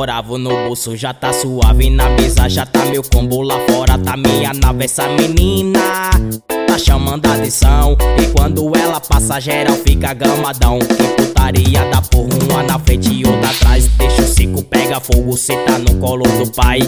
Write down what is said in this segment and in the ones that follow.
favorável, no bolso já tá suave, na mesa já tá meu combo, lá fora tá minha nave. Essa menina tá chamando a atenção, e quando ela passa geral fica gamadão. Que putaria da porra, uma na frente e outra atrás. Deixa o cico, pega fogo, cê tá no colo do pai.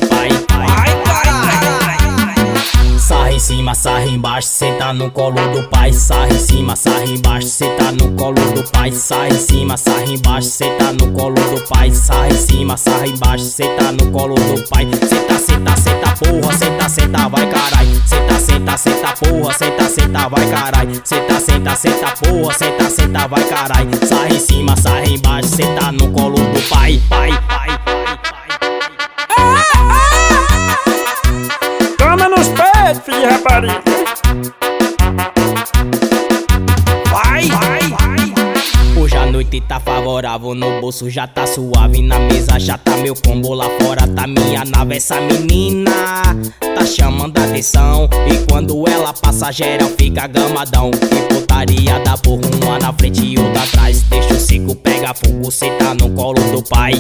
Sarra em cima, sarra embaixo, cê tá no colo do pai. Sarra em cima, sarra embaixo, cê tá no colo do pai. Sarra em cima, sarra embaixo, cê tá no colo do pai. Sarra em cima, sarra embaixo, cê tá no colo do pai. Senta, porra, senta, vai carai. Senta, porra, senta, vai carai. Senta, porra, senta, vai carai. Sarra em cima, sarra embaixo, cê tá no colo do pai. Toma nos pés, filho de rapariga. Vai. Hoje a noite tá favorável, no bolso já tá suave, na mesa já tá meu combo, lá fora tá minha nave. Essa menina tá chamando a atenção, e quando ela passa geral fica gamadão. Que putaria da porra, uma na frente e outra atrás. Deixa o cico, pega fogo, cê tá no colo do pai.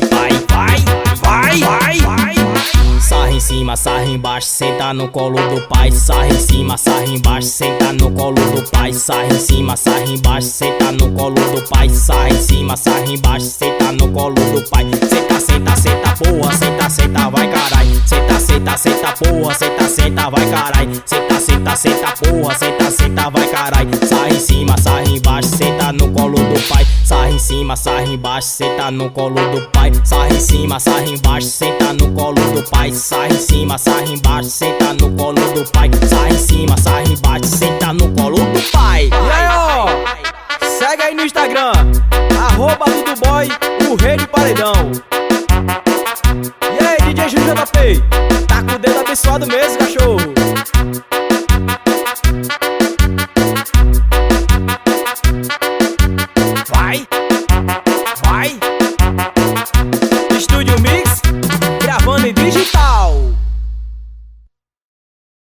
Vai. Sarra em cima, sarra embaixo, senta no colo do pai. Sarra em cima, sarra embaixo, senta no colo do pai. Sarra em cima, sarra embaixo, senta no colo do pai. Sarra em cima, sarra embaixo, senta no colo do pai. Senta, porra, senta, vai carai. Senta, porra, senta, vai carai. Senta, porra, senta, vai carai. Sarra em cima, sarra embaixo, senta no colo do pai. Sarra em cima, sarra embaixo, senta no colo do pai. Sarra em cima, sarra embaixo, senta no colo do pai. Sarra em cima, sarra embaixo, senta no colo do pai. Sarra em cima, sarra embaixo, senta no colo do pai. E aí, ó, segue aí no Instagram, @duduboy, o rei de paredão. E aí, DJ JP, tá com o dedo abençoado mesmo, cachorro?